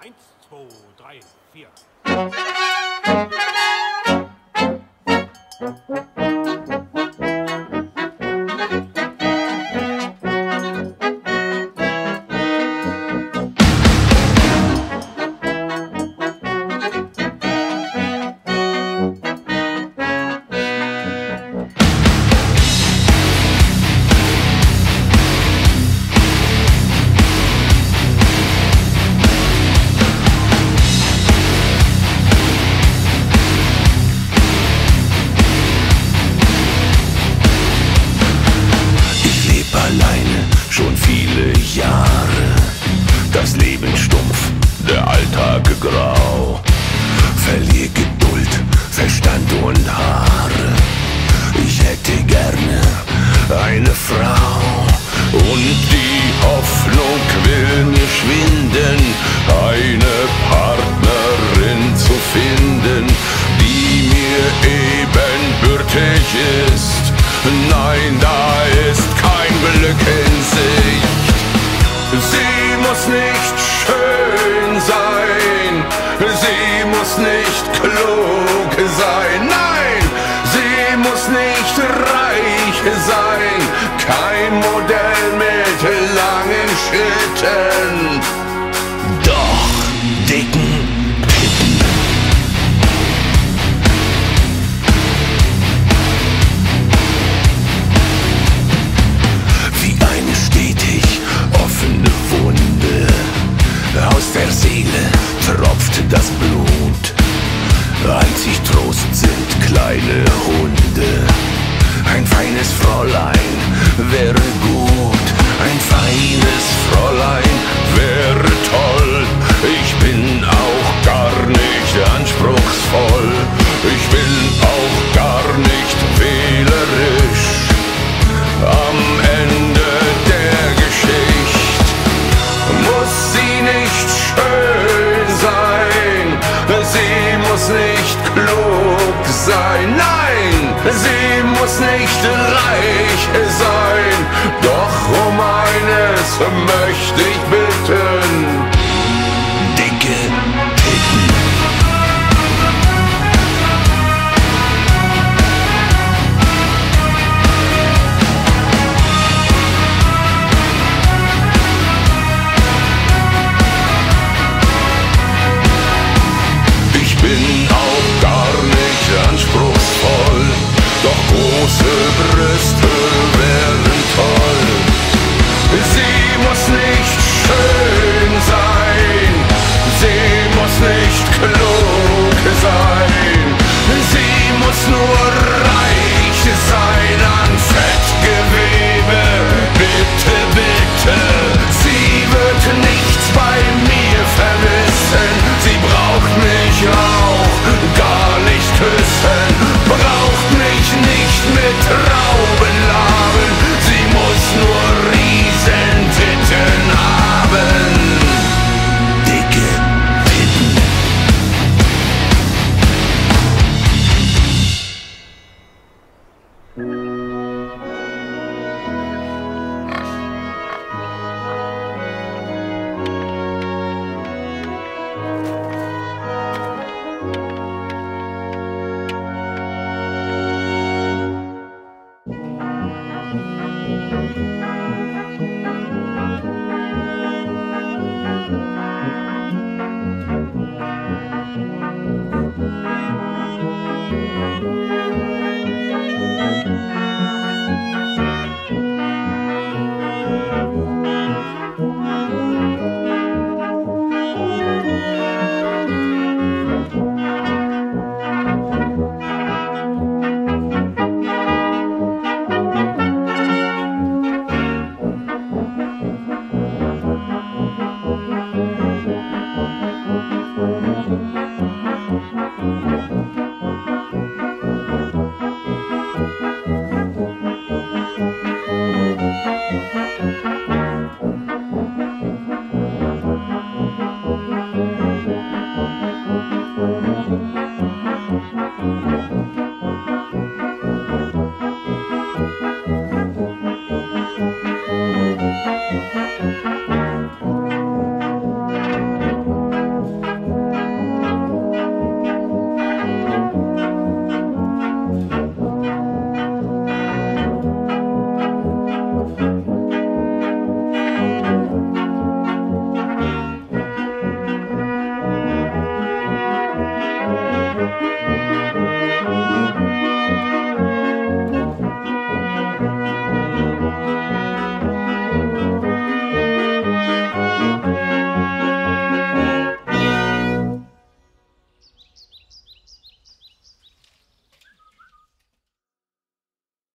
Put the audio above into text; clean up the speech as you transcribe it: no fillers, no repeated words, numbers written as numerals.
1, 2, 3, 4. Schon viele Jahre, das Leben stumpf, der Alltag grau. Verlier Geduld, Verstand und Haare. Ich hätte gerne eine Frau und die Hoffnung will mir schwinden, eine Partnerin zu finden, die mir ebenbürtig ist. Nein, da ist kein Glück in Sicht. Sie muss nicht schön sein, sie muss nicht klug sein, nein, sie muss nicht reich sein, kein Modell mit langen Schritten, doch dicken Titten. Aus der Seele tropft das Blut. Einzig Trost sind kleine Hunde. Ein feines Fräulein wäre gut. Ein feines Fräulein wäre toll. Ich bin auch gar nicht anspruchsvoll. Ich bin auch gar nicht wählerisch. Am Ende der Geschichte muss sie nicht schön sein, sie muss nicht klug sein, nein, sie muss nicht reich sein, doch um eines möchte ich bitten: dicke Titten. Bin auch gar nicht anspruchsvoll, doch große Brüste wären toll. Sie muss nicht schön sein, sie muss nicht klug sein.